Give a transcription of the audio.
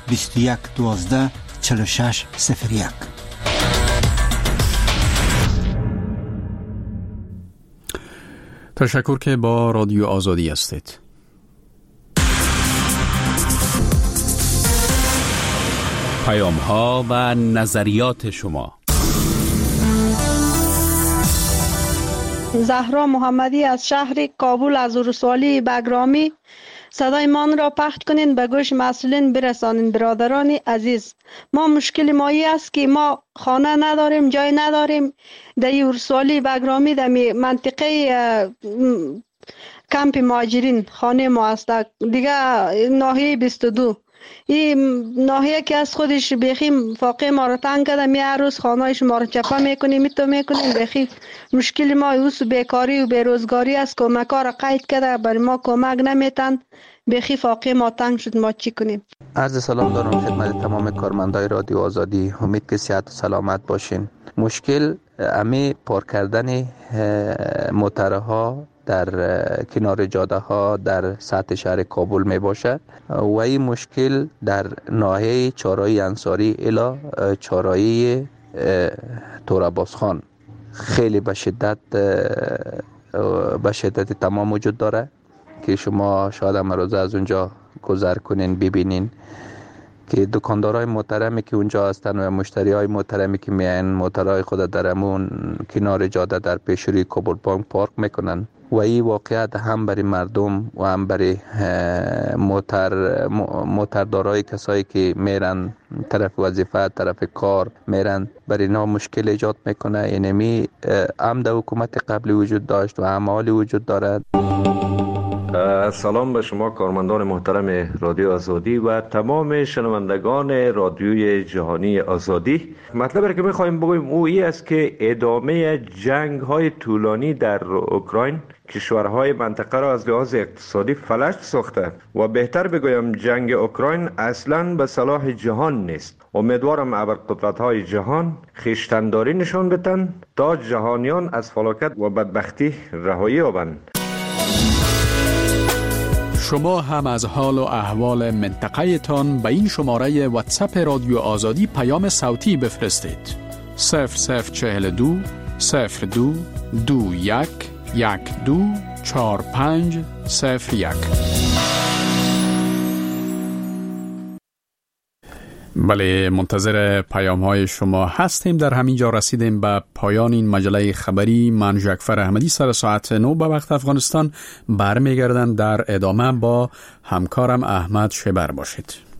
21 12 46 01. تشکر که با رادیو آزادی هستید. پیام‌ها و نظریات شما. زهرا محمدی از شهر کابل از ولسوالی بگرامی صدای من را پخش کنین، به گوش مسئولین برسانین. برادران عزیز، ما مشکل مایی است که ما خانه نداریم، جای نداریم. در ولسوالی بگرامی در منطقه کمپ مهاجرین خانه ما است، دیگه ناحیه 22. این ناحیه که از خودش بخیم فاقه ما رو تنگ کرده، می هر روز خانه‌اش ما رو چپا میکنیم، میکنیم. بخیم مشکل ما اوس بیکاری و بیروزگاری است. کمک‌ها را قید کرده، برای ما کمک نمیتن. بخی فاقه ما تنگ شد، ما چی کنیم؟ عرض سلام دارم خدمت تمام کارمندای رادیو آزادی. امید که صحت و سلامت باشین. مشکل امی پارک کردن موترها در کنار جاده ها در سطح شهر کابل می باشد و این مشکل در ناحیه چهارراه انصاری الی چهارراه تورابازخان خیلی به شدت تمام وجود داره که شما شاید امروز از اونجا گذر کنین ببینین که دکاندارای محترمی که اونجا هستن و مشتریای محترمی که میان موترهای خود در همون کنار جاده در پیشروی کابل بانک پارک میکنن و این واقعیت هم برای مردم و هم برای موتردارای کسایی که میرن طرف وظیفه طرف کار میرن برای اینا مشکل ایجاد میکنه. اینمی هم در حکومت قبلی وجود داشت و هم حالی وجود دارد. سلام به شما کارمندان محترم رادیو آزادی و تمام شنوندگان رادیوی جهانی آزادی. مطلبی که میخوایم بگویم او این است که ادامه جنگ های طولانی در اوکراین کشورهای منطقه را از لحاظ اقتصادی فلج ساخته و بهتر بگویم جنگ اوکراین اصلاً به صلاح جهان نیست. امیدوارم ابرقدرت‌های جهان خویشتن‌داری نشان بدن تا جهانیان از فلاکت و بدبختی رهایی یابند. شما هم از حال و احوال منطقه تان به این شماره واتساپ رادیو آزادی پیام صوتی بفرستید. 0042 02 21 12 45 01. بله، منتظر پیام های شما هستیم. در همین جا رسیدیم به پایان این مجله خبری. من جعفر احمدی سر ساعت 9 به وقت افغانستان برمیگردم. در ادامه با همکارم احمد شبر باشید.